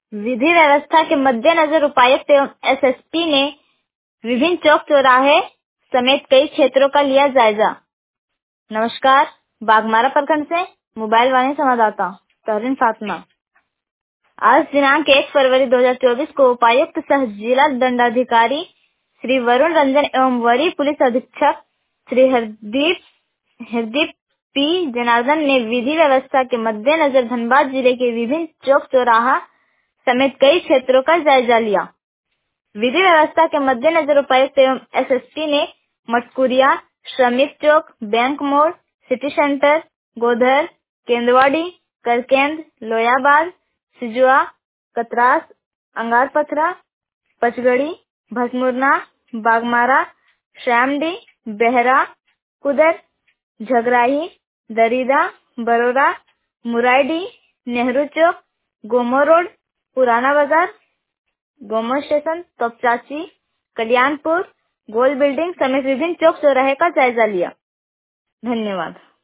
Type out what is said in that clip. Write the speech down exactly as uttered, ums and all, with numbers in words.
विधि व्यवस्था के मद्देनजर उपायुक्त एवं एसएसपी ने विभिन्न चौक चौराहे समेत कई क्षेत्रों का लिया जायजा। नमस्कार, बाघमारा प्रखंड से मोबाइल वाणी संवाददाता तहरीन फातिमा। आज दिनांक एक फरवरी दो हज़ार चौबीस को उपायुक्त सह जिला दंडाधिकारी श्री वरुण रंजन एवं वरीय पुलिस अधीक्षक श्री हरदीप हरदीप पी जनार्दन ने विधि व्यवस्था के मद्देनजर धनबाद जिले के विभिन्न चौक चौराहा समेत कई क्षेत्रों का जायजा लिया। विधि व्यवस्था के मद्देनजर उपायुक्त एवं एसएसपी ने Matkuria, Shramik Chowk, bank Mor, city centre, Godhar, Kendrawadi, Karkend, Loyabad, Sijua, Katras, Angar Pathra, Pachgarhi, Bhasmurna, Baghmara, Shyamdih, Behra, Kudar, Jhagrahi, Darida, Barora, Muraidih, Nehru Chowk, Gomoh road, Purana Bazar, Gomoh station, Topchanchi, Kalyanpur, Gol building समेत विभिन्न चौक चौराहे का जायजा लिया। धन्यवाद।